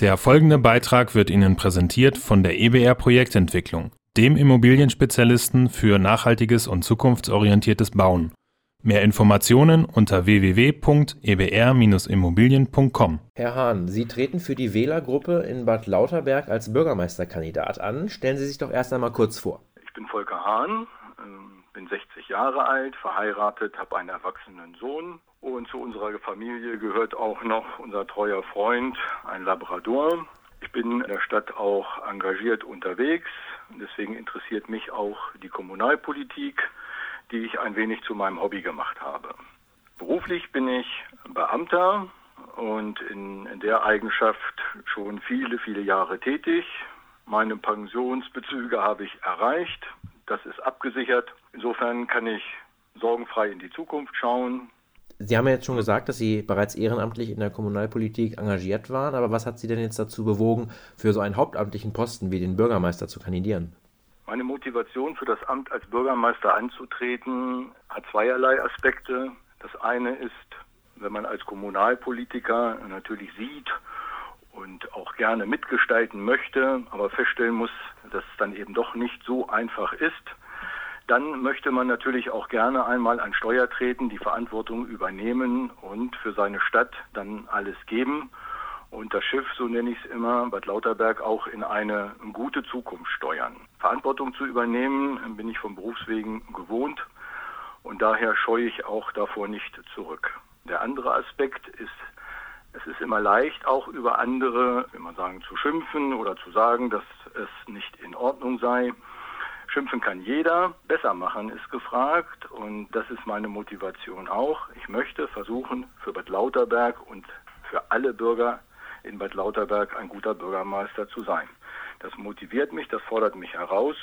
Der folgende Beitrag wird Ihnen präsentiert von der EBR Projektentwicklung, dem Immobilienspezialisten für nachhaltiges und zukunftsorientiertes Bauen. Mehr Informationen unter www.ebr-immobilien.com. Herr Hahn, Sie treten für die Wählergruppe in Bad Lauterberg als Bürgermeisterkandidat an. Stellen Sie sich doch erst einmal kurz vor. Ich bin Volker Hahn, bin 60 Jahre alt, verheiratet, habe einen erwachsenen Sohn und zu unserer Familie gehört auch noch unser treuer Freund, ein Labrador. Ich bin in der Stadt auch engagiert unterwegs, deswegen interessiert mich auch die Kommunalpolitik, die ich ein wenig zu meinem Hobby gemacht habe. Beruflich bin ich Beamter und in der Eigenschaft schon viele, viele Jahre tätig. Meine Pensionsbezüge habe ich erreicht, das ist abgesichert. Insofern kann ich sorgenfrei in die Zukunft schauen. Sie haben ja jetzt schon gesagt, dass Sie bereits ehrenamtlich in der Kommunalpolitik engagiert waren, aber was hat Sie denn jetzt dazu bewogen, für so einen hauptamtlichen Posten wie den Bürgermeister zu kandidieren? Meine Motivation für das Amt als Bürgermeister anzutreten hat zweierlei Aspekte. Das eine ist, wenn man als Kommunalpolitiker natürlich sieht und auch gerne mitgestalten möchte, aber feststellen muss, dass es dann eben doch nicht so einfach ist, dann möchte man natürlich auch gerne einmal an Steuer treten, die Verantwortung übernehmen und für seine Stadt dann alles geben und das Schiff, so nenne ich es immer, Bad Lauterberg auch in eine gute Zukunft steuern. Verantwortung zu übernehmen, bin ich vom Berufswegen gewohnt und daher scheue ich auch davor nicht zurück. Der andere Aspekt ist, es ist immer leicht, auch über andere, will man sagen, zu schimpfen oder zu sagen, dass es nicht in Ordnung sei. Schimpfen kann jeder, besser machen ist gefragt und das ist meine Motivation auch. Ich möchte versuchen, für Bad Lauterberg und für alle Bürger in Bad Lauterberg ein guter Bürgermeister zu sein. Das motiviert mich, das fordert mich heraus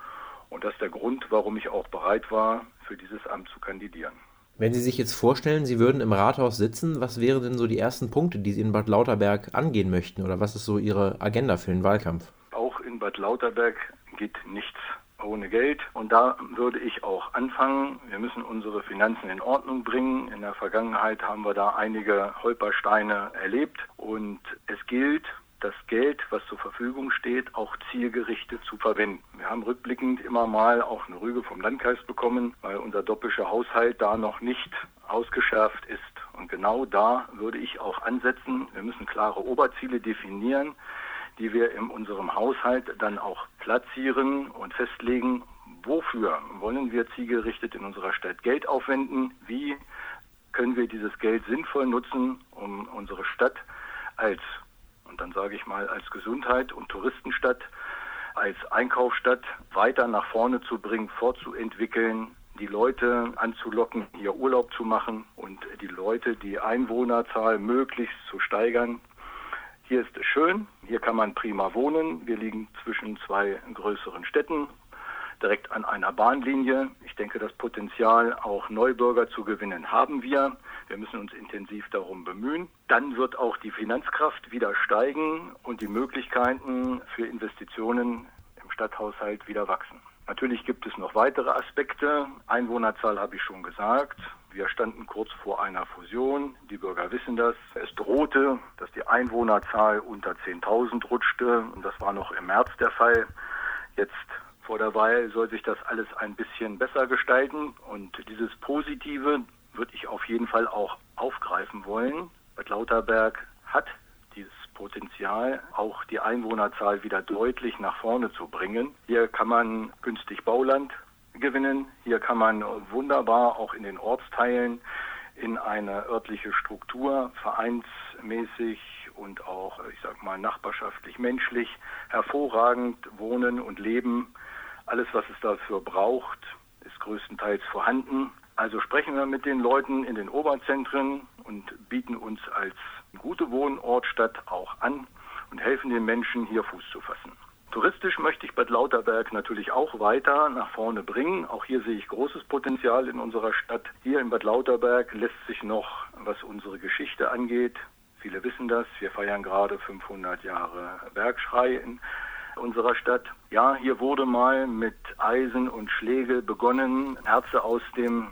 und das ist der Grund, warum ich auch bereit war, für dieses Amt zu kandidieren. Wenn Sie sich jetzt vorstellen, Sie würden im Rathaus sitzen, was wären denn so die ersten Punkte, die Sie in Bad Lauterberg angehen möchten oder was ist so Ihre Agenda für den Wahlkampf? Auch in Bad Lauterberg geht nichts ohne Geld und da würde ich auch anfangen. Wir müssen unsere Finanzen in Ordnung bringen. In der Vergangenheit haben wir da einige Holpersteine erlebt und es gilt, das Geld, was zur Verfügung steht, auch zielgerichtet zu verwenden. Wir haben rückblickend immer mal auch eine Rüge vom Landkreis bekommen, weil unser doppelter Haushalt da noch nicht ausgeschärft ist. Und genau da würde ich auch ansetzen. Wir müssen klare Oberziele definieren, die wir in unserem Haushalt dann auch platzieren und festlegen, wofür wollen wir zielgerichtet in unserer Stadt Geld aufwenden, wie können wir dieses Geld sinnvoll nutzen, um unsere Stadt als, und dann sage ich mal, als Gesundheit- und Touristenstadt, als Einkaufsstadt weiter nach vorne zu bringen, fortzuentwickeln, die Leute anzulocken, hier Urlaub zu machen und die Leute, die Einwohnerzahl möglichst zu steigern. Hier ist es schön, hier kann man prima wohnen. Wir liegen zwischen zwei größeren Städten, direkt an einer Bahnlinie. Ich denke, das Potenzial, auch Neubürger zu gewinnen, haben wir. Wir müssen uns intensiv darum bemühen. Dann wird auch die Finanzkraft wieder steigen und die Möglichkeiten für Investitionen im Stadthaushalt wieder wachsen. Natürlich gibt es noch weitere Aspekte. Einwohnerzahl habe ich schon gesagt. Wir standen kurz vor einer Fusion. Die Bürger wissen das. Es drohte, dass die Einwohnerzahl unter 10.000 rutschte. Und das war noch im März der Fall. Jetzt vor der Wahl soll sich das alles ein bisschen besser gestalten. Und dieses Positive würde ich auf jeden Fall auch aufgreifen wollen. Bad Lauterberg hat dieses Potenzial, auch die Einwohnerzahl wieder deutlich nach vorne zu bringen. Hier kann man günstig Bauland gewinnen. Hier kann man wunderbar auch in den Ortsteilen in eine örtliche Struktur, vereinsmäßig und auch, ich sag mal, nachbarschaftlich, menschlich hervorragend wohnen und leben. Alles, was es dafür braucht, ist größtenteils vorhanden. Also sprechen wir mit den Leuten in den Oberzentren und bieten uns als gute Wohnortstadt auch an und helfen den Menschen, hier Fuß zu fassen. Touristisch möchte ich Bad Lauterberg natürlich auch weiter nach vorne bringen. Auch hier sehe ich großes Potenzial in unserer Stadt. Hier in Bad Lauterberg lässt sich noch, was unsere Geschichte angeht, viele wissen das, wir feiern gerade 500 Jahre Bergschrei in unserer Stadt. Ja, hier wurde mal mit Eisen und Schlegel begonnen, Erze aus dem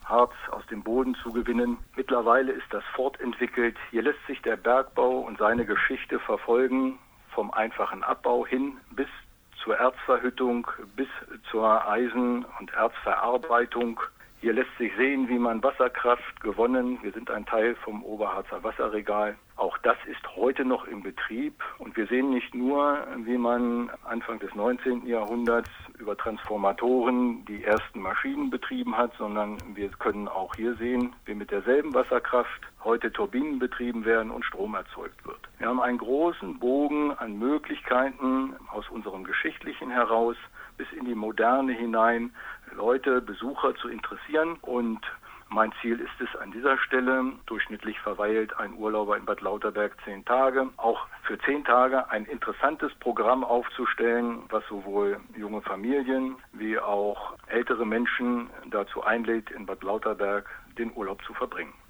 Harz aus dem Boden zu gewinnen. Mittlerweile ist das fortentwickelt. Hier lässt sich der Bergbau und seine Geschichte verfolgen, vom einfachen Abbau hin bis zur Erzverhüttung, bis zur Eisen- und Erzverarbeitung. Hier lässt sich sehen, wie man Wasserkraft gewonnen. Wir sind ein Teil vom Oberharzer Wasserregal. Auch das ist heute noch im Betrieb. Und wir sehen nicht nur, wie man Anfang des 19. Jahrhunderts über Transformatoren die ersten Maschinen betrieben hat, sondern wir können auch hier sehen, wie mit derselben Wasserkraft heute Turbinen betrieben werden und Strom erzeugt wird. Wir haben einen großen Bogen an Möglichkeiten aus unserem Geschichtlichen heraus bis in die Moderne hinein, Leute, Besucher zu interessieren. Und mein Ziel ist es an dieser Stelle, durchschnittlich verweilt ein Urlauber in Bad Lauterberg 10 Tage, auch für 10 Tage ein interessantes Programm aufzustellen, was sowohl junge Familien wie auch ältere Menschen dazu einlädt, in Bad Lauterberg den Urlaub zu verbringen.